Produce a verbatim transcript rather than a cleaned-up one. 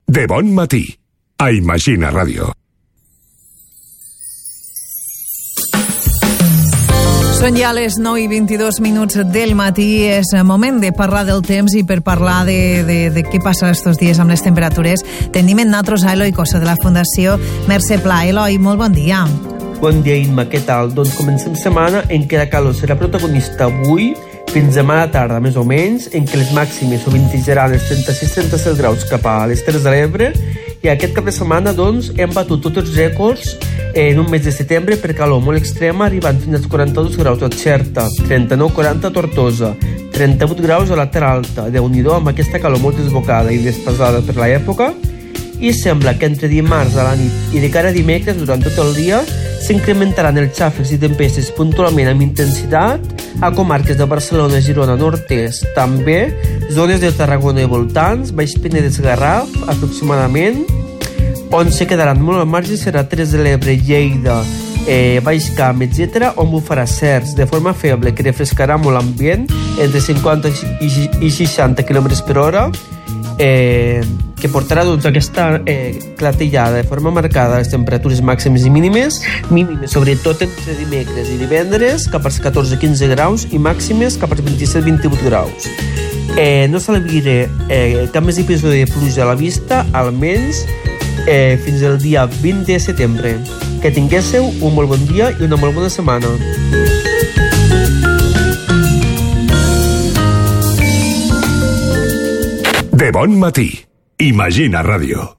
De bon matí, a Imagina Ràdio. Són ja les nou i vint-i-dos minuts del matí. És moment de parlar del temps i per parlar de, de, de què passa estos dies amb les temperatures tenim en nosaltres a Eloi Cossa de la Fundació Mercè Pla. Eloi, molt bon dia. Bon dia, Imma, què tal? Doncs comencem setmana en què la calor serà protagonista avui fins demà a la tarda, més o menys, en què les màximes sovintejaran els trenta-sis trenta-set graus cap a les Terres de l'Ebre, i aquest cap de setmana, doncs, hem batut tots els rècords en un mes de setembre per calor molt extrema, arribant fins als quaranta-dos graus a Xerta, trenta-nou quaranta a Tortosa, trenta-vuit graus a la Terra Alta. Déu-n'hi-do amb aquesta calor molt desbocada i despesada per l'època, i sembla que entre dimarts a la nit i de cara a dimecres, durant tot el dia, s'incrementaran els xàfecs i tempestes puntualment amb intensitat a comarques de Barcelona, Girona, Nord-est, també zones de Tarragona i voltants, Baix Penedès, Garraf, aproximadament, on se quedaran molt al marge serà Terres de l'Ebre, Lleida, eh, Baix Camp, etcètera, on bufarà certs de forma feble que refrescarà molt l'ambient entre cinquanta i seixanta quilòmetres per hora, eh, que portarà doncs, aquesta eh, clatellada de forma marcada a les temperatures màximes i mínimes, mínimes sobretot entre dimecres i divendres cap als catorze quinze graus i màximes cap als vint-i-set vint-i-vuit graus. Eh, no s'albiré eh, cap més episodi de pluja a la vista, almenys eh, fins al dia vint de setembre. Que tinguéssiu un molt bon dia i una molt bona setmana. De bon matí, Imagina Ràdio.